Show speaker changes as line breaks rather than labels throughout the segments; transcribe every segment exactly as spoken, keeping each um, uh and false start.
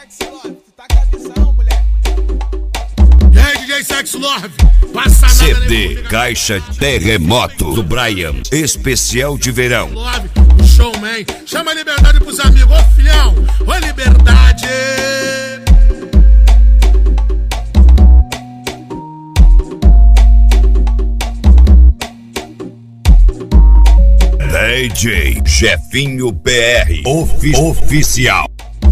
Sexy Love, tu tá com a visão, mulher.
E aí, D J Sexy Love, passa nada.
C D Caixa Terremoto do Brian, especial de verão.
Love, o showman, chama a liberdade pros amigos. Ô filhão, ô liberdade.
D J Jefinho P R Ofi Oficial.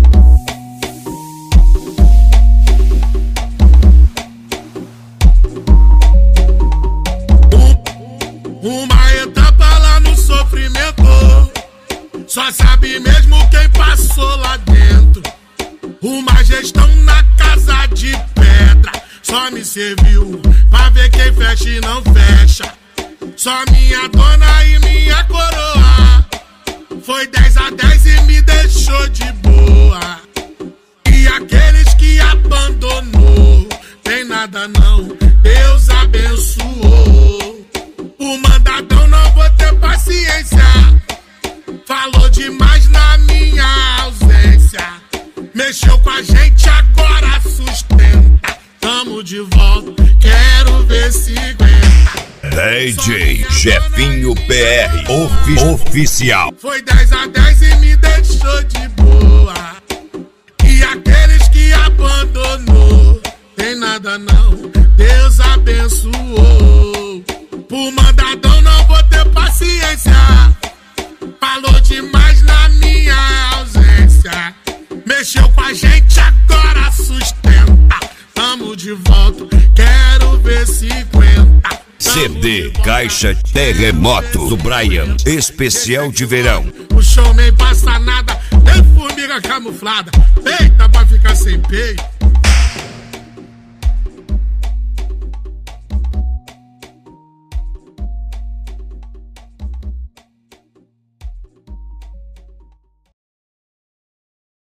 Uma etapa lá no sofrimento, só sabe mesmo quem passou lá dentro. Uma gestão na casa de pedra, só me serviu pra ver quem fecha e não fecha. Só minha dona e minha coroa, foi dez a dez e me deixou de boa. E aqueles que abandonou, tem nada não, Deus abençoou. O mandadão não vou ter paciência, falou demais na minha ausência. Mexeu com a gente, agora sustenta. Tamo de volta, quero ver se aguenta.
D J Jefinho P R Ofi Oficial.
Foi dez a dez e me deixou de boa. E aqueles que abandonou, tem nada não, Deus abençoou. Pro mandadão não vou ter paciência, falou demais na minha ausência. Mexeu com a gente, agora sustenta. Tamo de volta, quero ver se aguenta.
C D Caixa Terremoto do Brian, especial de verão.
O show nem passa nada, tem formiga camuflada, feita pra ficar sem peito.